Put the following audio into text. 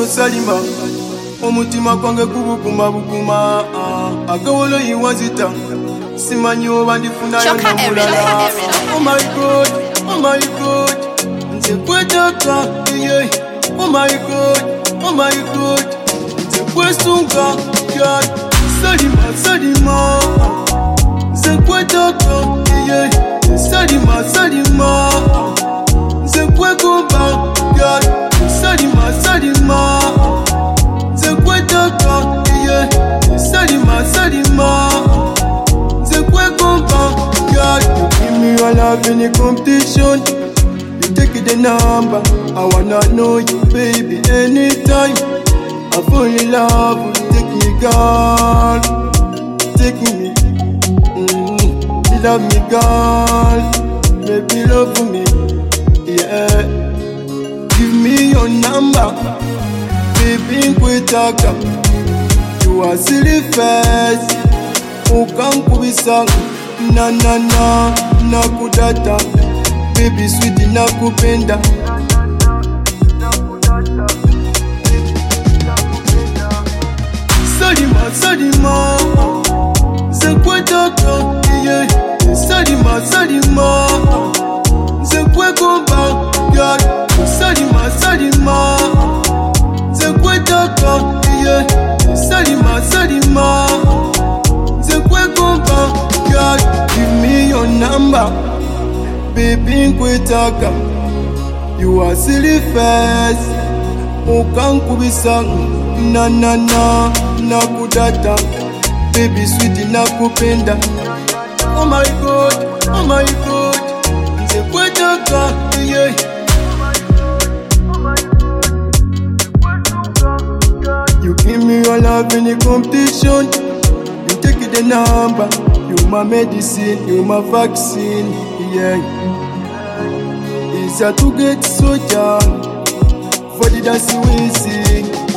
Salima omutima kwange kubukuma bukuma akawolo yiwazita simanyi oba ndifunayo namulala. Oh my God, oh my God, nze kwetaka yeah. Oh my God, oh my God, nze kwesunga God. Salima, Salima, nze kwetaka yeah. Salima, Salima, nze kwekumba God. Salima, Salima, nze kwetaka yeah. Salima, Salima, nze kwekumba God. You give me your love in the competition. You take the number. I wanna know you, baby, anytime. I fall in love with you. Take me, girl. Take me. You love me, girl. Baby, love me. Yeah. Give me your number. Baby, kwetaka. You are silly face. Ukankubisa. Na na na. Nakudata. Baby sweet nakupenda. Salima, Salima, nze kwetaka yeah. Salima, Salima, nze kwekumba God. Salima, Salima, nze kwetaka yeah. Salima, Salima, nze kwekumba God. Give me your number. Baby kwetaka. You are silly face. Ukankubisa. Na na na. Nakudata. Baby sweet nakupenda. Oh my God, oh my God, nze kwetaka yeah. You give me your love in the competition. You take the number. You my medicine, you my vaccine, yeah. It's a to get so young for the dance we sing.